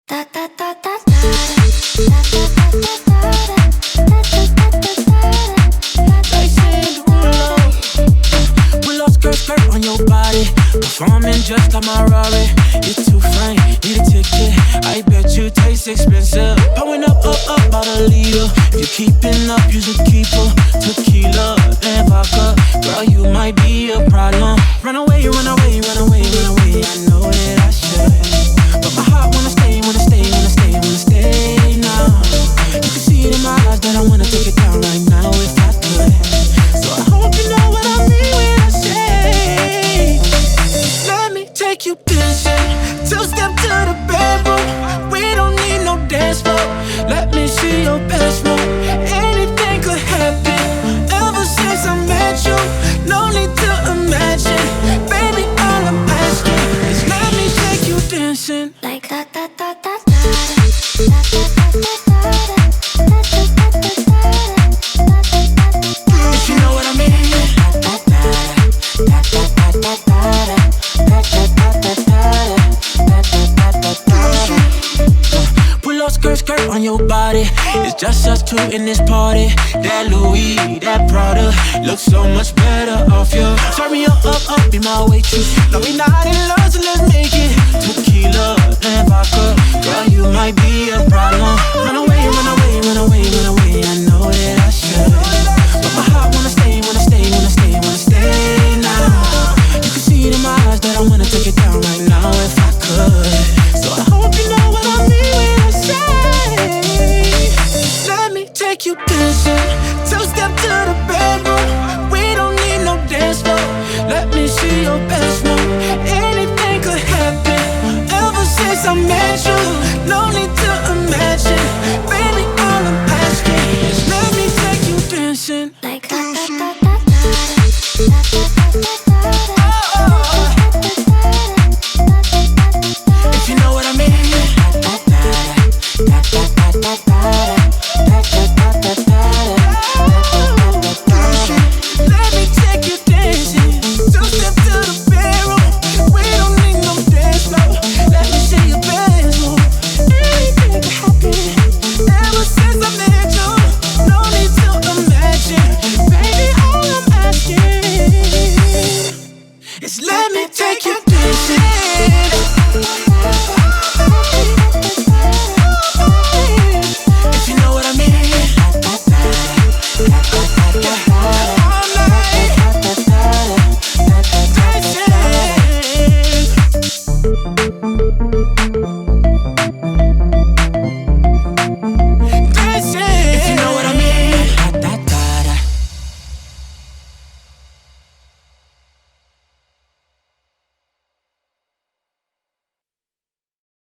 Skirt on your body, performing just like my Rari. You're too fine, need a ticket. I bet you taste expensive. Pouring up by the leader. If you're keeping up, you should keep her. Tequila and vodka, girl, you might be a problem. Run away, run away, run away, run away. I know that I should, but my heart wanna stay, wanna stay, wanna stay, wanna stay now. You can see it in my eyes that I wanna take it down right now if I could. So I hope you know what I mean when I say, let me take you dancing. Two-step to the bedroom. We don't need no dance floor. Let me see your best move. Anything could happen. Ever since I met you, no need to imagine. Baby, all I'm asking is let me take you dancing. Like da da da da da da da da da da. If you know what I mean. Pull up skirt on your body. It's just us two in this party. That Louis, that Prada looks so much better off you. Turn me up, be my waitress. No, we not in love, so let's make it. Tequila and vodka,